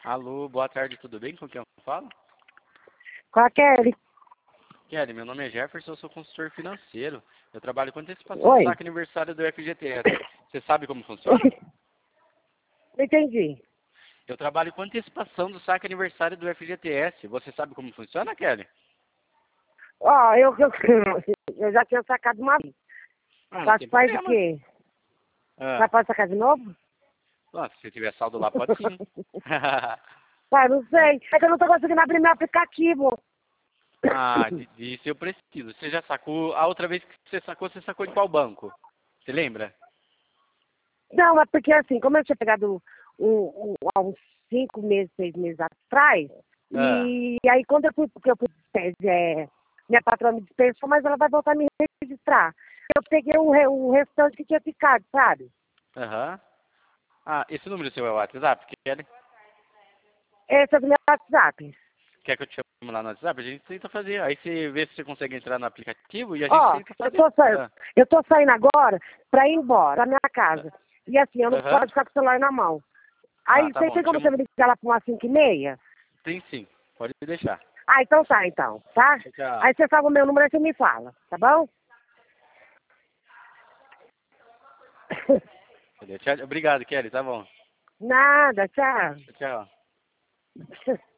Alô, boa tarde, tudo bem? Com quem eu falo? Com a Kelly. Kelly, meu nome é Jefferson, eu sou consultor financeiro. Eu trabalho com antecipação do Oi. saque aniversário do FGTS. Você sabe como funciona? Não entendi. Eu trabalho com antecipação do saque aniversário do FGTS. Você sabe como funciona, Kelly? Ó, eu já tinha sacado uma vez. Ah, não Faz tem parte de problema. quê? Já Ah, pode sacar de novo? nossa, se tiver saldo lá, pode sim. Pai, não sei. É que eu não tô conseguindo abrir meu aplicativo. Ah, disso eu preciso. Você já sacou? A outra vez que você sacou de qual banco? Você lembra? Não, é porque assim, como eu tinha pegado há uns 5 meses, 6 meses atrás, Ah, e aí quando porque eu fui, minha patroa me dispensou, mas ela vai voltar a me registrar. Eu peguei o restante que tinha ficado, sabe? aham. Ah, esse número seu é o WhatsApp, Kelly? Esse é do meu WhatsApp. Quer que eu te chame lá no WhatsApp? A gente tenta fazer. Aí você vê se você consegue entrar no aplicativo e a gente Ó, tenta fazer. Ah, eu tô saindo agora pra ir embora da minha ah, casa. E assim, eu não aham. posso ficar com o celular na mão. Ah, Aí, tá você bom. tem Te como você chamo. me ligar lá pra umas 5h30? Tem sim. Pode deixar. Ah, então tá, então, tá? Tchau, tchau. Aí você salva o meu número e você me fala, tá bom? Obrigado, Kelly. Tá bom. Nada, tchau. Tchau, tchau.